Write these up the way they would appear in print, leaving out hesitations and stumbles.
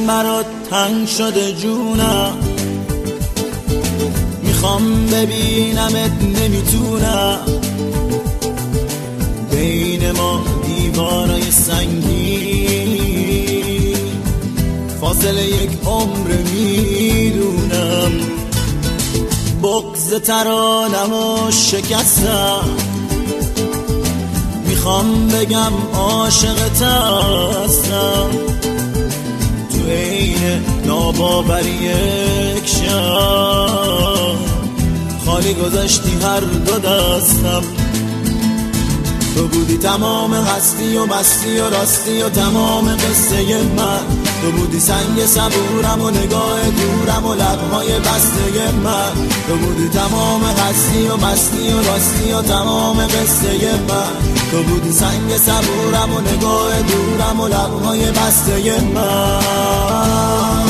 برات تنگ شده جونم، میخوام ببینمت نمیتونم، بین ما دیوارای سنگین فاصله یک عمر میدونم. بغض ترانمو شکستم، میخوام بگم عاشقت هستم، تو عین ناباوری یک شب خالی گذاشتی هر دو دستم. تو بودی تمام هستی و مستی و راستی و تمام قصه من، تو بودی سنگ صبورم و نگاه دورم و لبهای بسته من، تو بودی تمام هستی و مستی و راستی و تمام قصه من، تو بودی سنگ صبورم و نگاه دورم و لبهای بسته من.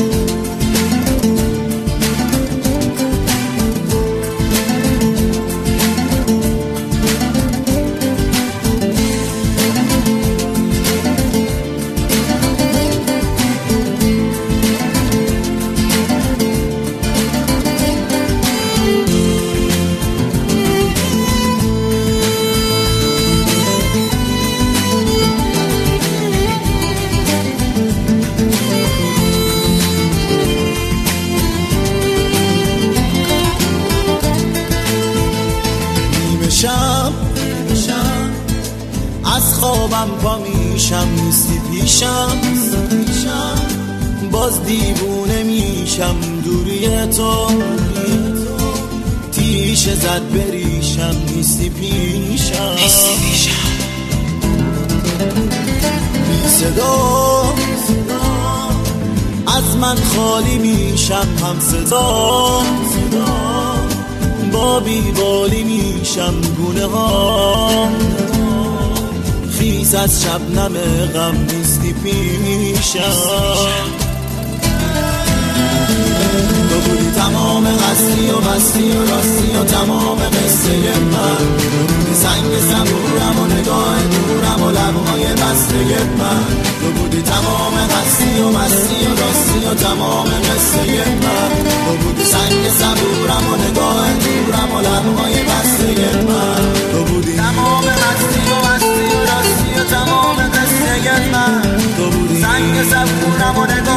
از خوابم پا میشم نیستی پیشم، باز دیوونه میشم دوری تو، تیشه زد بریشم نیستی پیشم، بی صدا از من خالی میشم، هم صدا با بیبالی میشم گونه ها، خیز از شبنم غم نیستی پیشم. تو بودی تمام هستی و مستی و راستی و تمام قصه من، تو بودی سنگ صبورم و نگاه دورم و لبهای بسته من، تو بودی تمام هستی و مستی و راستی و تمام قصه من، تو بودی سنگ صبورم و نگاه دورم و لبهای بسته من، تو بودی تمام هستی و مستی و راستی و تمام قصه من، تو بودی سنگ صبورم و نگاه